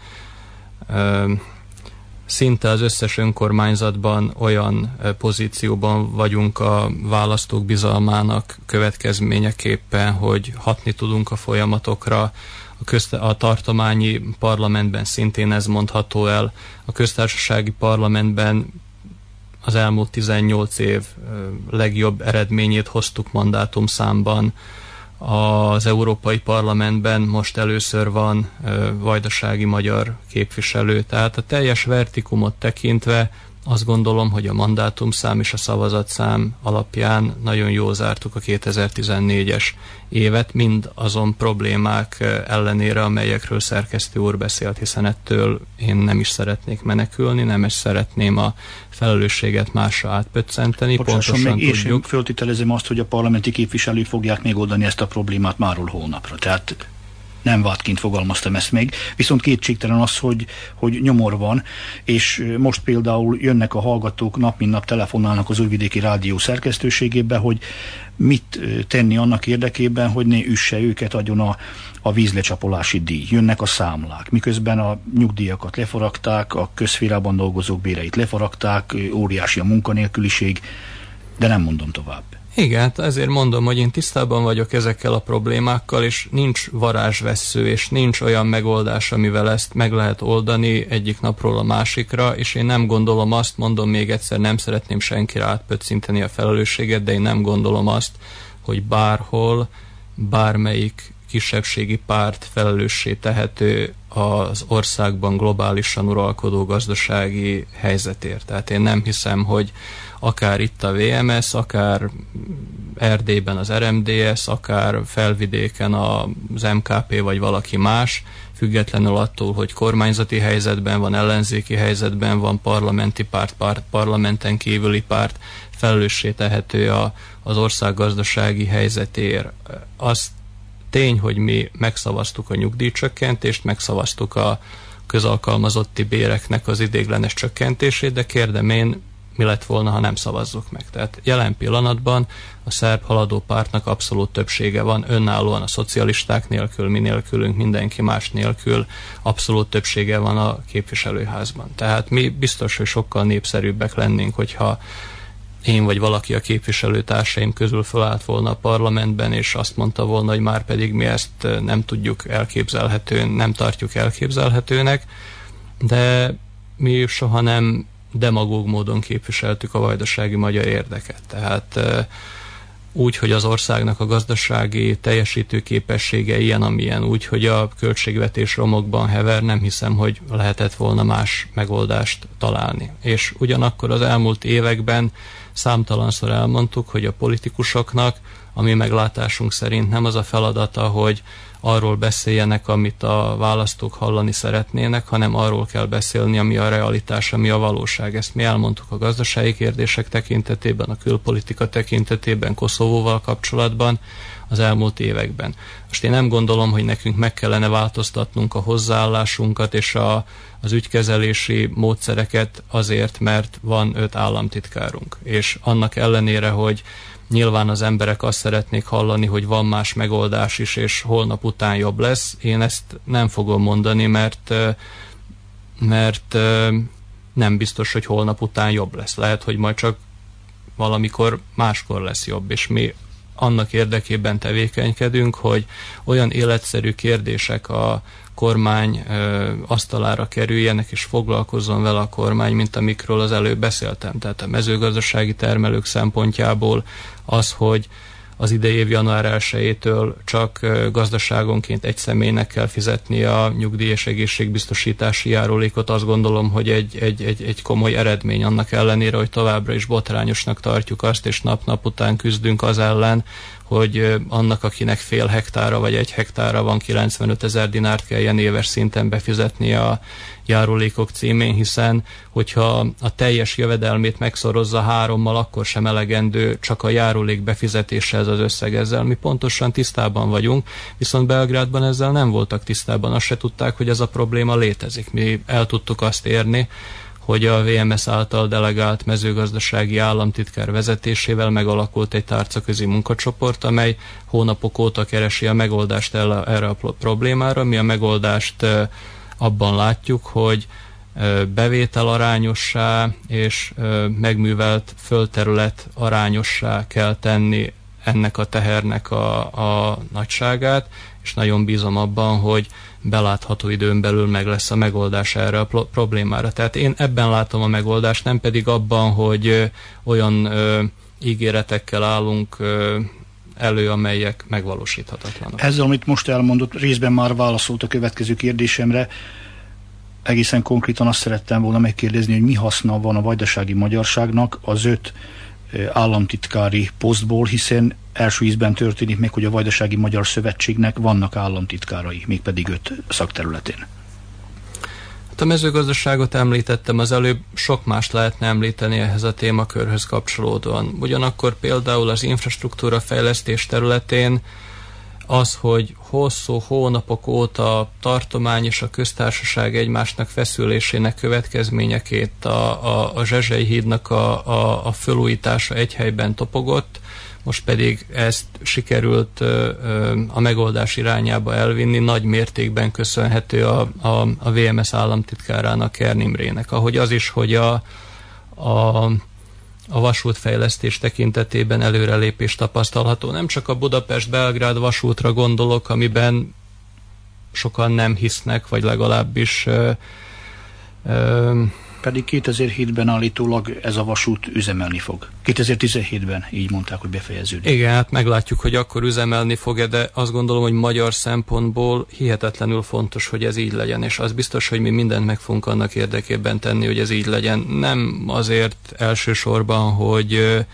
szinte az összes önkormányzatban olyan pozícióban vagyunk a választók bizalmának következményeképpen, hogy hatni tudunk a folyamatokra. A tartományi parlamentben szintén ez mondható el. A köztársasági parlamentben az elmúlt 18 év legjobb eredményét hoztuk mandátumszámban. Az Európai Parlamentben most először van vajdasági magyar képviselő, tehát a teljes vertikumot tekintve azt gondolom, hogy a mandátumszám és a szavazatszám alapján nagyon jól zártuk a 2014-es évet, mind azon problémák ellenére, amelyekről szerkesztő úr beszélt, hiszen ettől én nem is szeretnék menekülni, nem is szeretném a felelősséget másra átpöccenteni. Pontosan meg én sem föltételezem azt, hogy a parlamenti képviselők fogják megoldani ezt a problémát máról holnapra. Tehát nem vádként fogalmaztam ezt meg, viszont kétségtelen az, hogy nyomor van, és most például jönnek a hallgatók, nap mint nap telefonálnak az Újvidéki Rádió szerkesztőségébe, hogy mit tenni annak érdekében, hogy ne üsse őket agyon a vízlecsapolási díj. Jönnek a számlák, miközben a nyugdíjakat lefaragták, a közszférában dolgozók béreit lefaragták, óriási a munkanélküliség, de nem mondom tovább. Igen, ezért mondom, hogy én tisztában vagyok ezekkel a problémákkal, és nincs varázsvessző, és nincs olyan megoldás, amivel ezt meg lehet oldani egyik napról a másikra, és én nem gondolom azt, mondom még egyszer, nem szeretném senkire átpöccinteni a felelősséget, de én nem gondolom azt, hogy bárhol, bármelyik kisebbségi párt felelőssé tehető az országban globálisan uralkodó gazdasági helyzetért. Tehát én nem hiszem, hogy akár itt a VMS, akár Erdélyben az RMDS, akár felvidéken az MKP vagy valaki más, függetlenül attól, hogy kormányzati helyzetben van, ellenzéki helyzetben van, parlamenti párt, parlamenten kívüli párt, felelőssé tehető az ország gazdasági helyzetéért. Az tény, hogy mi megszavaztuk a nyugdíjcsökkentést, megszavaztuk a közalkalmazotti béreknek az ideiglenes csökkentését, de kérdem én, mi lett volna, ha nem szavazzuk meg. Tehát jelen pillanatban a szerb haladó pártnak abszolút többsége van, önállóan a szocialisták nélkül, mi nélkülünk, mindenki más nélkül abszolút többsége van a képviselőházban. Tehát mi biztos, hogy sokkal népszerűbbek lennénk, hogyha én vagy valaki a képviselőtársaim közül fölállt volna a parlamentben, és azt mondta volna, hogy már pedig mi ezt nem tudjuk nem tartjuk elképzelhetőnek, de mi soha nem demagóg módon képviseltük a vajdasági magyar érdeket. Tehát úgy, hogy az országnak a gazdasági teljesítő képessége ilyen, amilyen, úgy, hogy a költségvetés romokban hever, nem hiszem, hogy lehetett volna más megoldást találni. És ugyanakkor az elmúlt években számtalanszor elmondtuk, hogy a politikusoknak, a mi meglátásunk szerint nem az a feladata, hogy arról beszéljenek, amit a választók hallani szeretnének, hanem arról kell beszélni, ami a realitás, ami a valóság. Ezt mi elmondtuk a gazdasági kérdések tekintetében, a külpolitika tekintetében, Koszovóval kapcsolatban az elmúlt években. Most én nem gondolom, hogy nekünk meg kellene változtatnunk a hozzáállásunkat és az ügykezelési módszereket azért, mert van 5 államtitkárunk. És annak ellenére, hogy nyilván az emberek azt szeretnék hallani, hogy van más megoldás is, és holnap után jobb lesz. Én ezt nem fogom mondani, mert nem biztos, hogy holnap után jobb lesz. Lehet, hogy majd csak valamikor máskor lesz jobb, és mi annak érdekében tevékenykedünk, hogy olyan életszerű kérdések a kormány asztalára kerüljenek, és foglalkozzon vele a kormány, mint amikről az előbb beszéltem. Tehát a mezőgazdasági termelők szempontjából az, hogy az idei év január 1-től csak gazdaságonként egy személynek kell fizetni a nyugdíj és egészségbiztosítási járulékot. Azt gondolom, hogy egy komoly eredmény, annak ellenére, hogy továbbra is botrányosnak tartjuk azt, és nap-nap után küzdünk az ellen, hogy annak, akinek fél hektára vagy 1 hektára van, 95 000 dinárt kelljen éves szinten befizetni a járulékok címén, hiszen hogyha a teljes jövedelmét megszorozza 3-mal, akkor sem elegendő csak a járulék befizetése ez az összeg. Ezzel mi pontosan tisztában vagyunk, viszont Belgrádban ezzel nem voltak tisztában, azt se tudták, hogy ez a probléma létezik. Mi el tudtuk azt érni, hogy a VMS által delegált mezőgazdasági államtitkár vezetésével megalakult egy tárcaközi munkacsoport, amely hónapok óta keresi a megoldást erre a problémára. Mi a megoldást abban látjuk, hogy bevételarányossá és megművelt földterület arányossá kell tenni ennek a tehernek a nagyságát, és nagyon bízom abban, hogy belátható időn belül meg lesz a megoldás erre a problémára. Tehát én ebben látom a megoldást, nem pedig abban, hogy olyan ígéretekkel állunk elő, amelyek megvalósíthatatlanok. Ezzel, amit most elmondott, részben már válaszolt a következő kérdésemre. Egészen konkrétan azt szerettem volna megkérdezni, hogy mi haszna van a vajdasági magyarságnak az 5 államtitkári posztból, hiszen első ízben történik meg, hogy a Vajdasági Magyar Szövetségnek vannak államtitkárai, mégpedig 5 szakterületén. Hát a mezőgazdaságot említettem az előbb, sok más lehetne említeni ehhez a témakörhöz kapcsolódóan. Ugyanakkor például az infrastruktúra fejlesztés területén az, hogy hosszú hónapok óta a tartomány és a köztársaság egymásnak feszülésének következményeként a Zsezsely hídnak a fölújítása egy helyben topogott, most pedig ezt sikerült a megoldás irányába elvinni, nagy mértékben köszönhető a VMS államtitkárának, Kern Imrének. Ahogy az is, hogy a vasútfejlesztés tekintetében előrelépés tapasztalható. Nem csak a Budapest-Belgrád vasútra gondolok, amiben sokan nem hisznek, vagy legalábbis pedig 2007-ben állítólag ez a vasút üzemelni fog. 2017-ben így mondták, hogy befejeződik. Igen, hát meglátjuk, hogy akkor üzemelni fog-e, de azt gondolom, hogy magyar szempontból hihetetlenül fontos, hogy ez így legyen, és az biztos, hogy mi mindent meg fogunk annak érdekében tenni, hogy ez így legyen. Nem azért elsősorban, hogy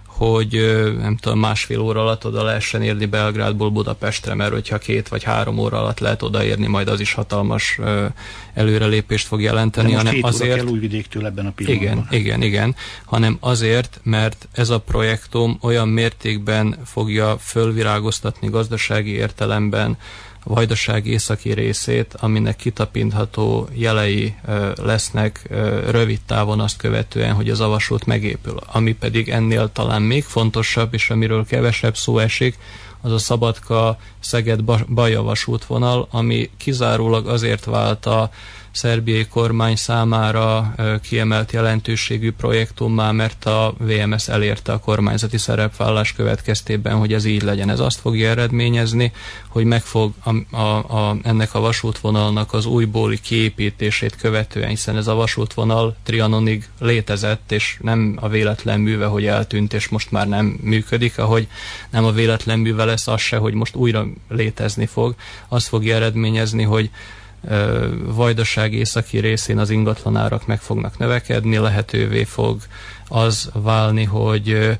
nem tudom, 1,5 óra alatt oda lehessen érni Belgrádból Budapestre, mert hogyha 2 vagy 3 óra alatt lehet odaérni, majd az is hatalmas előrelépést fog jelenteni. De most 7 óra kell Újvidéktől ebben a pillanatban. Igen, hanem azért, mert ez a projektum olyan mértékben fogja fölvirágoztatni gazdasági értelemben a Vajdaság északi részét, aminek kitapintható jelei lesznek rövid távon azt követően, hogy az a vasút megépül. Ami pedig ennél talán még fontosabb, és amiről kevesebb szó esik, az a Szabadka-Szeged-Baja vasútvonal, ami kizárólag azért vált a szerbiai kormány számára kiemelt jelentőségű projektummá, mert a VMS elérte a kormányzati szerepvállás következtében, hogy ez így legyen. Ez azt fogja eredményezni, hogy meg fog ennek a vasútvonalnak az újbóli kiépítését követően, hiszen ez a vasútvonal Trianonig létezett, és nem a véletlen műve, hogy eltűnt, és most már nem működik, ahogy nem a véletlen műve lesz az se, hogy most újra létezni fog. Azt fogja eredményezni, hogy Vajdaság északi részén az ingatlanárak meg fognak növekedni, lehetővé fog az válni, hogy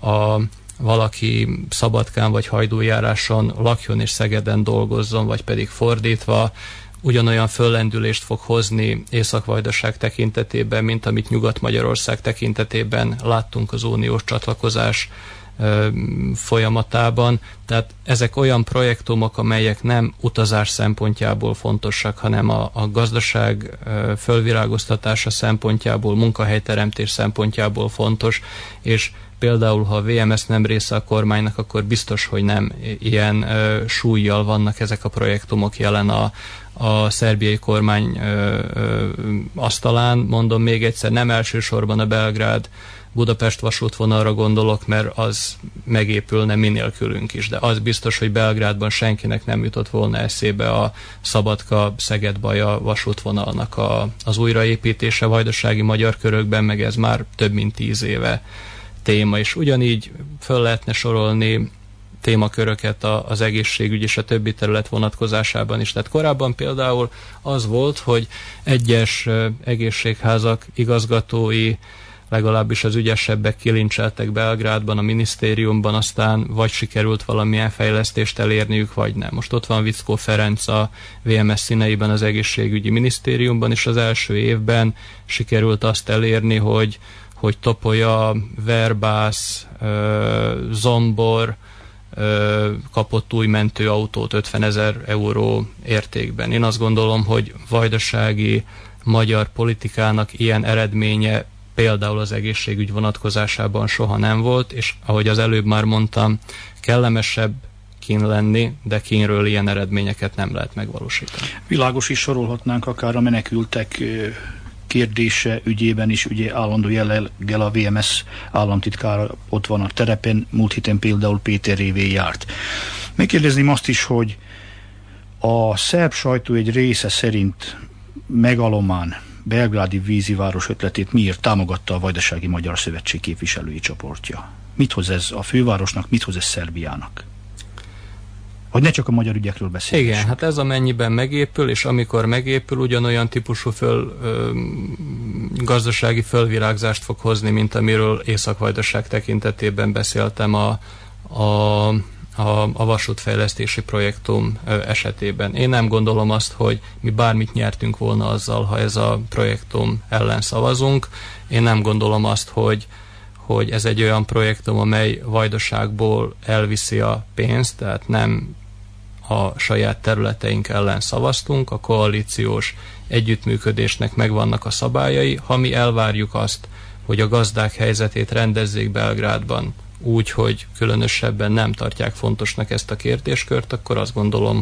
valaki Szabadkán vagy Hajdújáráson lakjon és Szegeden dolgozzon, vagy pedig fordítva, ugyanolyan föllendülést fog hozni Észak-Vajdaság tekintetében, mint amit Nyugat-Magyarország tekintetében láttunk az uniós csatlakozás folyamatában. Tehát ezek olyan projektumok, amelyek nem utazás szempontjából fontosak, hanem a gazdaság fölvirágoztatása szempontjából, munkahelyteremtés szempontjából fontos, és például, ha a VMS nem része a kormánynak, akkor biztos, hogy nem ilyen súlyjal vannak ezek a projektumok jelen a szerbiai kormány asztalán. Mondom még egyszer, nem elsősorban a Belgrád Budapest vasútvonalra gondolok, mert az megépülne minélkülünk is, de az biztos, hogy Belgrádban senkinek nem jutott volna eszébe a Szabadka-Szeged-Baja vasútvonalnak az újraépítése vajdasági magyar körökben, meg ez már több mint 10 éve téma, és ugyanígy föl lehetne sorolni témaköröket az egészségügy és a többi terület vonatkozásában is. Tehát korábban például az volt, hogy egyes egészségházak igazgatói, legalábbis az ügyesebbek kilincseltek Belgrádban, a minisztériumban, aztán vagy sikerült valamilyen fejlesztést elérniük, vagy nem. Most ott van Vickó Ferenc a VMS színeiben az egészségügyi minisztériumban, és az első évben sikerült azt elérni, hogy Topolya, Verbász, Zombor kapott új mentőautót 50 000 euró értékben. Én azt gondolom, hogy vajdasági magyar politikának ilyen eredménye például az egészségügy vonatkozásában soha nem volt, és ahogy az előbb már mondtam, kellemesebb kín lenni, de kínről ilyen eredményeket nem lehet megvalósítani. Világos is sorolhatnánk akár a menekültek kérdése ügyében is, ugye állandó jelleggel a VMS államtitkára ott van a terepen, múlt héten például Péter Révé járt. Megkérdezném azt is, hogy a szerb sajtó egy része szerint megalomán belgrádi víziváros ötletét miért támogatta a Vajdasági Magyar Szövetség képviselői csoportja? Mit hoz ez a fővárosnak, mit hoz ez Szerbiának? Hogy ne csak a magyar ügyekről beszéljünk. Igen, hát ez amennyiben megépül, és amikor megépül, ugyanolyan típusú gazdasági fölvirágzást fog hozni, mint amiről Észak-Vajdaság tekintetében beszéltem a vasútfejlesztési projektum esetében. Én nem gondolom azt, hogy mi bármit nyertünk volna azzal, ha ez a projektum ellen szavazunk. Én nem gondolom azt, hogy ez egy olyan projektum, amely Vajdaságból elviszi a pénzt, tehát nem a saját területeink ellen szavaztunk, a koalíciós együttműködésnek megvannak a szabályai. Ha mi elvárjuk azt, hogy a gazdák helyzetét rendezzék Belgrádban úgy, hogy különösebben nem tartják fontosnak ezt a kérdéskört, akkor azt gondolom,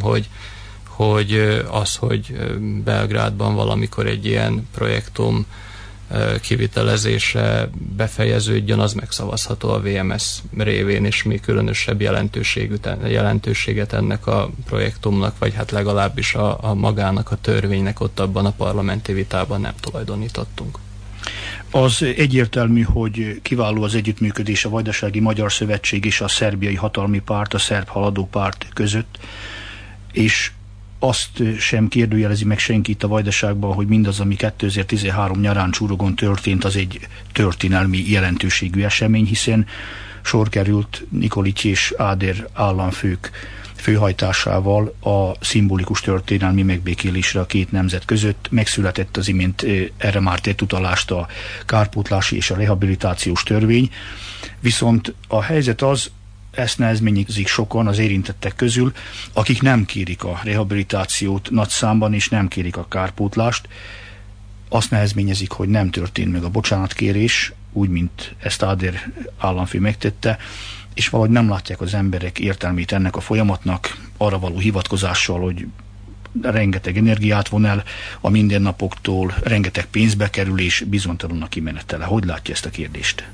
hogy Belgrádban valamikor egy ilyen projektum kivitelezése befejeződjön, az megszavazható a VMS révén, és mi különösebb jelentőséget ennek a projektumnak, vagy hát legalábbis a magának a törvénynek ott abban a parlamenti vitában nem tulajdonítottunk. Az egyértelmű, hogy kiváló az együttműködés a Vajdasági Magyar Szövetség és a szerbiai hatalmi párt, a szerb haladó párt között, és azt sem kérdőjelezi meg senki itt a Vajdaságban, hogy mindaz, ami 2013 nyarán Csúrogon történt, az egy történelmi jelentőségű esemény, hiszen sor került Nikolics és Áder államfők főhajtásával a szimbolikus történelmi megbékélésre a két nemzet között. Megszületett az imént erre már tett utalást a kárpótlási és a rehabilitációs törvény. Viszont a helyzet az, ezt nehezményezik sokan az érintettek közül, akik nem kérik a rehabilitációt nagy számban, és nem kérik a kárpótlást. Azt nehezményezik, hogy nem történt meg a bocsánatkérés, úgy, mint ezt Áder államfő megtette, és valahogy nem látják az emberek értelmét ennek a folyamatnak, arra való hivatkozással, hogy rengeteg energiát von el a mindennapoktól, rengeteg pénzbe kerül, és bizonytalan a kimenetele. Hogy látja ezt a kérdést?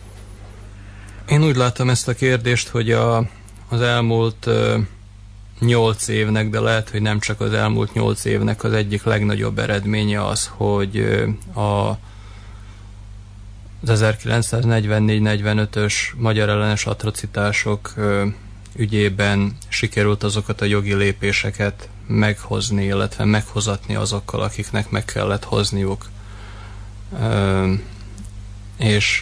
Én úgy látom ezt a kérdést, hogy az elmúlt 8 évnek, de lehet, hogy nem csak az elmúlt 8 évnek az egyik legnagyobb eredménye az, hogy az 1944-45-ös magyar ellenes atrocitások ügyében sikerült azokat a jogi lépéseket meghozni, illetve meghozatni azokkal, akiknek meg kellett hozniuk. És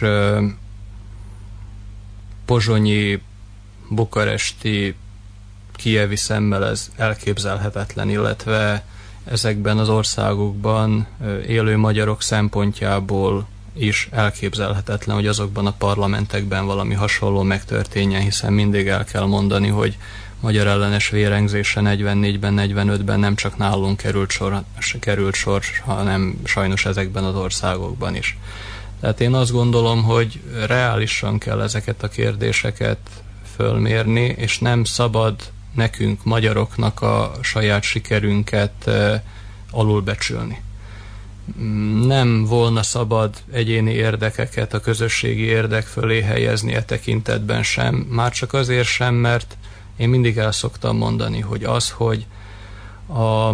pozsonyi, bukaresti, kijevi szemmel ez elképzelhetetlen, illetve ezekben az országokban élő magyarok szempontjából is elképzelhetetlen, hogy azokban a parlamentekben valami hasonló megtörténjen, hiszen mindig el kell mondani, hogy magyar ellenes vérengzése 44-ben, 45-ben nem csak nálunk került sor, hanem sajnos ezekben az országokban is. Tehát én azt gondolom, hogy reálisan kell ezeket a kérdéseket fölmérni, és nem szabad nekünk, magyaroknak a saját sikerünket alulbecsülni. Nem volna szabad egyéni érdekeket a közösségi érdek fölé helyezni e tekintetben sem, már csak azért sem, mert én mindig el szoktam mondani, hogy az, hogy a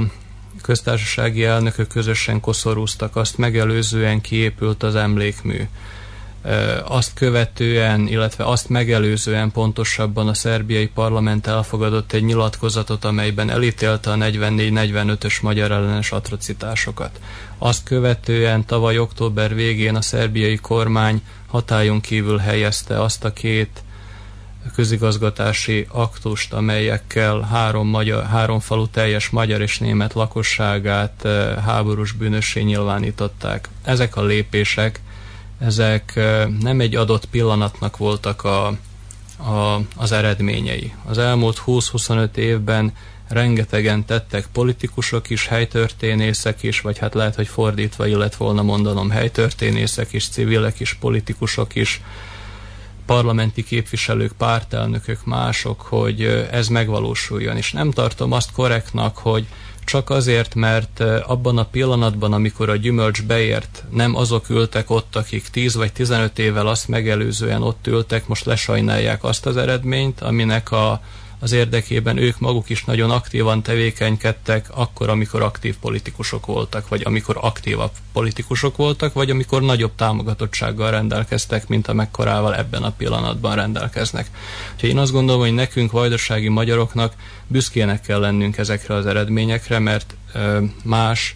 köztársasági elnökök közösen koszorúztak, azt megelőzően kiépült az emlékmű. azt követően, illetve azt megelőzően pontosabban a szerbiai parlament elfogadott egy nyilatkozatot, amelyben elítélte a 44-45-ös magyar ellenes atrocitásokat. Azt követően tavaly október végén a szerbiai kormány hatályon kívül helyezte azt a 2 közigazgatási aktust, amelyekkel 3 falu teljes magyar és német lakosságát háborús bűnössé nyilvánították. Ezek a lépések, ezek nem egy adott pillanatnak voltak az eredményei. Az elmúlt 20-25 évben rengetegen tettek politikusok is, helytörténészek is, vagy hát lehet, hogy fordítva illet volna mondanom, helytörténészek is, civilek is, politikusok is, parlamenti képviselők, pártelnökök, mások, hogy ez megvalósuljon. És nem tartom azt korrektnak, hogy csak azért, mert abban a pillanatban, amikor a gyümölcs beért, nem azok ültek ott, akik 10 vagy 15 évvel azt megelőzően ott ültek, most lesajnálják azt az eredményt, aminek az érdekében ők maguk is nagyon aktívan tevékenykedtek, akkor, amikor aktív politikusok voltak, vagy amikor aktívabb politikusok voltak, vagy amikor nagyobb támogatottsággal rendelkeztek, mint amekkorával ebben a pillanatban rendelkeznek. Úgyhogy én azt gondolom, hogy nekünk, vajdasági magyaroknak büszkének kell lennünk ezekre az eredményekre, mert más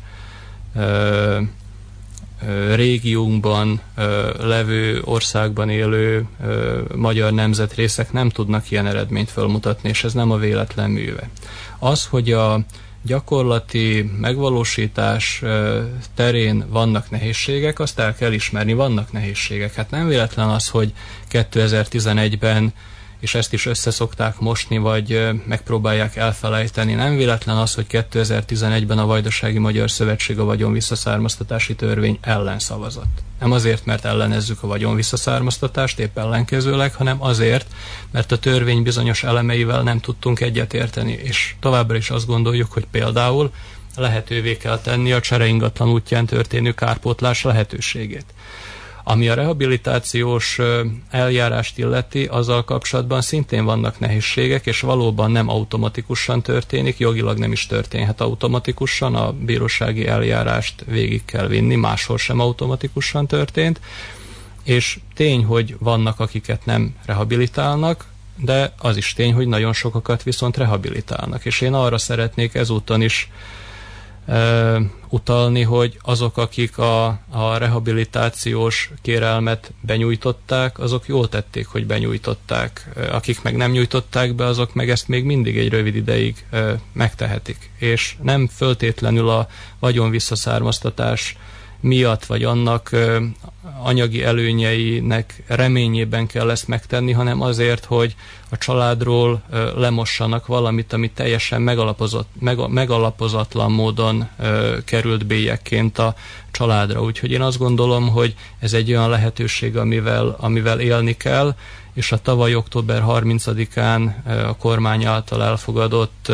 régiónkban levő, országban élő magyar nemzetrészek nem tudnak ilyen eredményt felmutatni, és ez nem a véletlen műve. Az, hogy a gyakorlati megvalósítás terén vannak nehézségek, azt el kell ismerni, vannak nehézségek. Hát nem véletlen az, hogy 2011-ben, és ezt is összeszokták mosni, vagy megpróbálják elfelejteni. Nem véletlen az, hogy 2011-ben a Vajdasági Magyar Szövetség a vagyonvisszaszármaztatási törvény ellen szavazott. Nem azért, mert ellenezzük a vagyonvisszaszármaztatást, épp ellenkezőleg, hanem azért, mert a törvény bizonyos elemeivel nem tudtunk egyetérteni, és továbbra is azt gondoljuk, hogy például lehetővé kell tenni a csereingatlan útján történő kárpótlás lehetőségét. Ami a rehabilitációs eljárást illeti, azzal kapcsolatban szintén vannak nehézségek, és valóban nem automatikusan történik, jogilag nem is történhet automatikusan, a bírósági eljárást végig kell vinni, máshol sem automatikusan történt, és tény, hogy vannak, akiket nem rehabilitálnak, de az is tény, hogy nagyon sokakat viszont rehabilitálnak, és én arra szeretnék ezúton is utalni, hogy azok, akik a rehabilitációs kérelmet benyújtották, azok jól tették, hogy benyújtották. Akik meg nem nyújtották be, azok meg ezt még mindig egy rövid ideig megtehetik. És nem föltétlenül a vagyonvisszaszármaztatás miatt, vagy annak anyagi előnyeinek reményében kell ezt megtenni, hanem azért, hogy a családról lemossanak valamit, ami teljesen megalapozatlan módon került bélyekként a családra. Úgyhogy én azt gondolom, hogy ez egy olyan lehetőség, amivel élni kell, és a tavaly október 30-án a kormány által elfogadott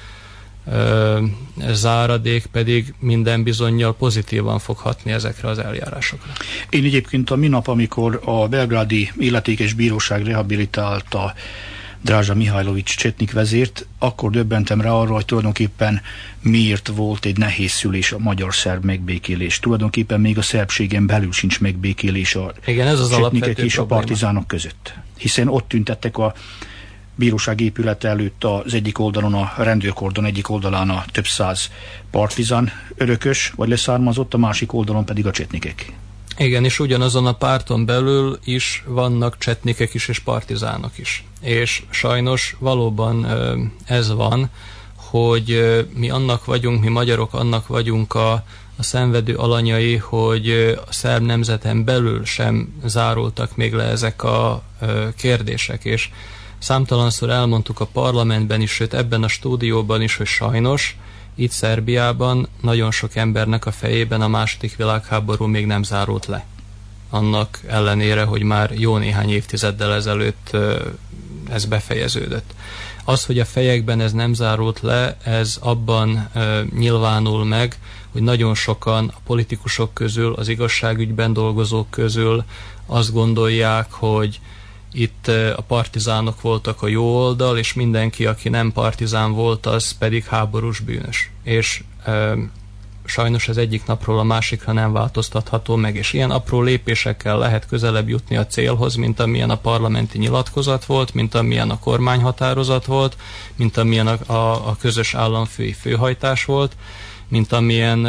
záradék pedig minden bizonnyal pozitívan fog hatni ezekre az eljárásokra. Én egyébként a minap, amikor a belgrádi illetékes bíróság rehabilitálta Drázsa Mihajlovics Csetnik vezért, akkor döbbentem rá arra, hogy tulajdonképpen miért volt egy nehéz szülés a magyar-szerb megbékélés. Tulajdonképpen még a szerbségen belül sincs megbékélés a csetnikek és a partizánok között. Hiszen ott tüntettek a bíróság épülete előtt az egyik oldalon, a rendőrkordon egyik oldalán a több száz partizán örökös, vagy leszármazott, a másik oldalon pedig a csetnikek. Igen, és ugyanazon a párton belül is vannak csetnikek is és partizánok is. És sajnos valóban ez van, hogy mi annak vagyunk, mi magyarok annak vagyunk a szenvedő alanyai, hogy a szerb nemzeten belül sem zárultak még le ezek a kérdések, és számtalanszor elmondtuk a parlamentben is, sőt ebben a stúdióban is, hogy sajnos itt Szerbiában nagyon sok embernek a fejében a II. Világháború még nem zárult le. Annak ellenére, hogy már jó néhány évtizeddel ezelőtt ez befejeződött. Az, hogy a fejekben ez nem zárult le, ez abban nyilvánul meg, hogy nagyon sokan a politikusok közül, az igazságügyben dolgozók közül azt gondolják, hogy itt a partizánok voltak a jó oldal, és mindenki, aki nem partizán volt, az pedig háborús bűnös. És sajnos ez egyik napról a másikra nem változtatható meg, és ilyen apró lépésekkel lehet közelebb jutni a célhoz, mint amilyen a parlamenti nyilatkozat volt, mint amilyen a kormányhatározat volt, mint amilyen a közös államfői főhajtás volt, mint amilyen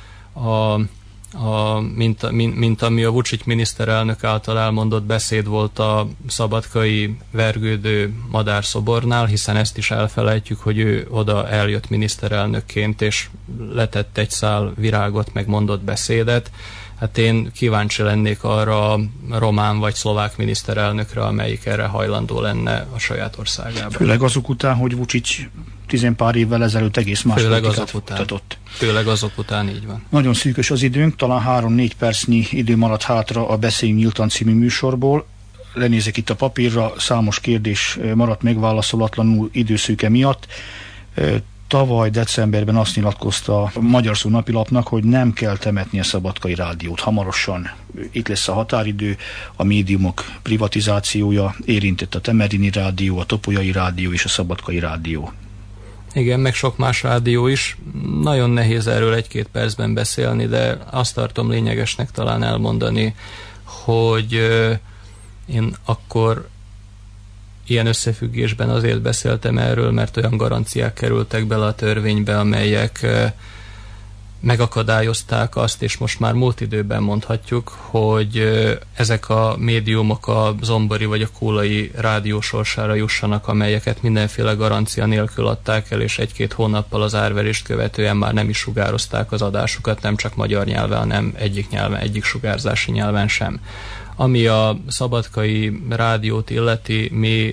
mint ami a Vučić miniszterelnök által elmondott beszéd volt a szabadkai vergődő madárszobornál, hiszen ezt is elfelejtjük, hogy ő oda eljött miniszterelnökként, és letett egy szál virágot, meg mondott beszédet. Hát én kíváncsi lennék arra a román vagy szlovák miniszterelnökre, amelyik erre hajlandó lenne a saját országában. Főleg azok után, hogy Vučić tizenpár évvel ezelőtt egész más politikát folytatott. Főleg azok után, így van. Nagyon szűkös az időnk, talán 3-4 percnyi idő maradt hátra a Beszéljünk Nyíltan című műsorból. Lenézek itt a papírra, számos kérdés maradt megválaszolatlanul időszűke miatt. Tavaly decemberben azt nyilatkozta a Magyar Szó napilapnak, hogy nem kell temetni a Szabadkai Rádiót. Hamarosan itt lesz a határidő, a médiumok privatizációja, érintett a Temerini Rádió, a Topolyai Rádió és a Szabadkai Rádió. Igen, meg sok más rádió is. Nagyon nehéz erről 1-2 percben beszélni, de azt tartom lényegesnek talán elmondani, hogy én akkor ilyen összefüggésben azért beszéltem erről, mert olyan garanciák kerültek bele a törvénybe, amelyek megakadályozták azt, és most már múlt időben mondhatjuk, hogy ezek a médiumok a zombori vagy a kúlai rádió sorsára jussanak, amelyeket mindenféle garancia nélkül adták el, és 1-2 hónappal az árverést követően már nem is sugározták az adásukat, nem csak magyar nyelven, hanem egyik sugárzási nyelven sem. Ami a Szabadkai Rádiót illeti, mi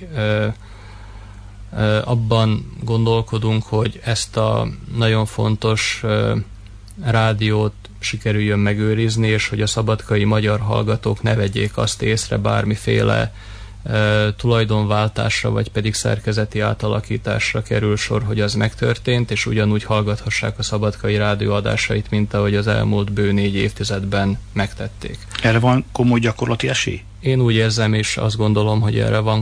abban gondolkodunk, hogy ezt a nagyon fontos rádiót sikerüljön megőrizni, és hogy a szabadkai magyar hallgatók ne vegyék azt észre bármiféle tulajdonváltásra, vagy pedig szerkezeti átalakításra kerül sor, hogy az megtörtént, és ugyanúgy hallgathassák a Szabadkai Rádió adásait, mint ahogy az elmúlt bő 4 évtizedben megtették. Erre van komoly gyakorlati esély? Én úgy érzem, és azt gondolom, hogy erre van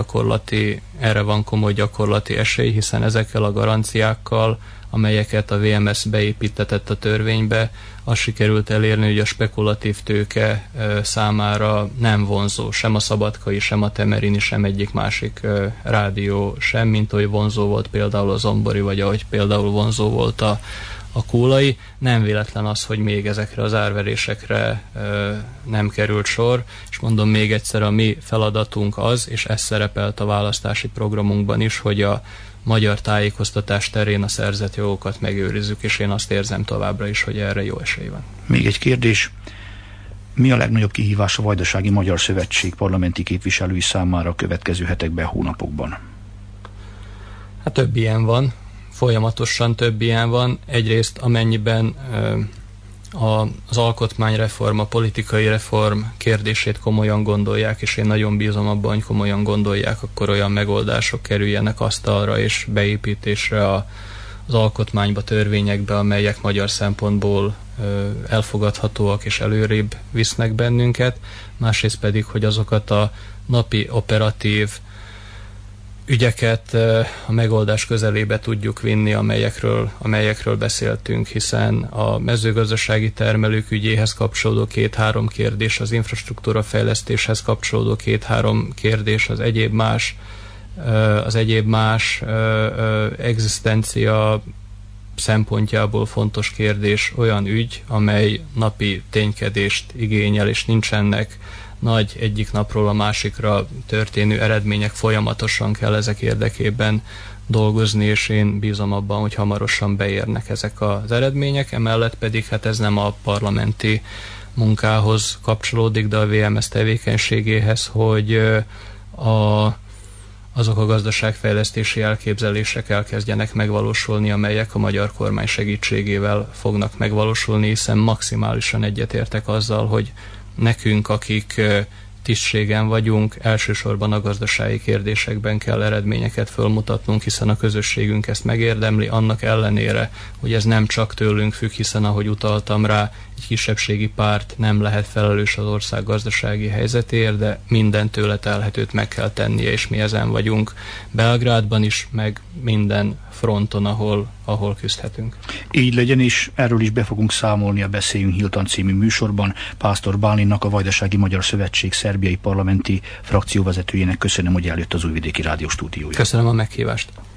komoly gyakorlati esély, hiszen ezekkel a garanciákkal, amelyeket a VMS beépítetett a törvénybe, azt sikerült elérni, hogy a spekulatív tőke számára nem vonzó, sem a Szabadkai, sem a Temerini, sem egyik másik rádió sem, mint ahogy vonzó volt például a zombori, vagy ahogy például vonzó volt a kúlai. Nem véletlen az, hogy még ezekre az árverésekre nem került sor, és mondom még egyszer, a mi feladatunk az, és ez szerepelt a választási programunkban is, hogy a magyar tájékoztatás terén a szerzett jogokat megőrizzük, és én azt érzem továbbra is, hogy erre jó esély van. Még egy kérdés. Mi a legnagyobb kihívás a Vajdasági Magyar Szövetség parlamenti képviselői számára a következő hetekben, hónapokban? Hát több ilyen van. Folyamatosan több ilyen van. Egyrészt amennyiben az alkotmányreform, a politikai reform kérdését komolyan gondolják, és én nagyon bízom abban, hogy komolyan gondolják, akkor olyan megoldások kerüljenek asztalra és beépítésre az alkotmányba, törvényekbe, amelyek magyar szempontból elfogadhatóak és előrébb visznek bennünket. Másrészt pedig, hogy azokat a napi operatív ügyeket a megoldás közelébe tudjuk vinni, amelyekről beszéltünk, hiszen a mezőgazdasági termelők ügyéhez kapcsolódó 2-3 kérdés, az infrastruktúra fejlesztéshez kapcsolódó 2-3 kérdés, az egyéb más egzisztencia szempontjából fontos kérdés olyan ügy, amely napi ténykedést igényel, és nincsenek nagy egyik napról a másikra történő eredmények, folyamatosan kell ezek érdekében dolgozni, és én bízom abban, hogy hamarosan beérnek ezek az eredmények. Emellett pedig hát ez nem a parlamenti munkához kapcsolódik, de a VMS tevékenységéhez, hogy azok a gazdaságfejlesztési elképzelések elkezdjenek megvalósulni, amelyek a magyar kormány segítségével fognak megvalósulni, hiszen maximálisan egyetértek azzal, hogy nekünk, akik tisztségen vagyunk, elsősorban a gazdasági kérdésekben kell eredményeket fölmutatnunk, hiszen a közösségünk ezt megérdemli, annak ellenére, hogy ez nem csak tőlünk függ, hiszen ahogy utaltam rá, egy kisebbségi párt nem lehet felelős az ország gazdasági helyzetéért, de minden tőle telhetőt meg kell tennie, és mi ezen vagyunk Belgrádban is, meg minden fronton, ahol küzdhetünk. Így legyen, és erről is be fogunk számolni a Beszéljünk Nyíltan című műsorban. Pásztor Bálinnak, a Vajdasági Magyar Szövetség szerbiai parlamenti frakcióvezetőjének köszönöm, hogy eljött az Újvidéki Rádió stúdiója. Köszönöm a meghívást.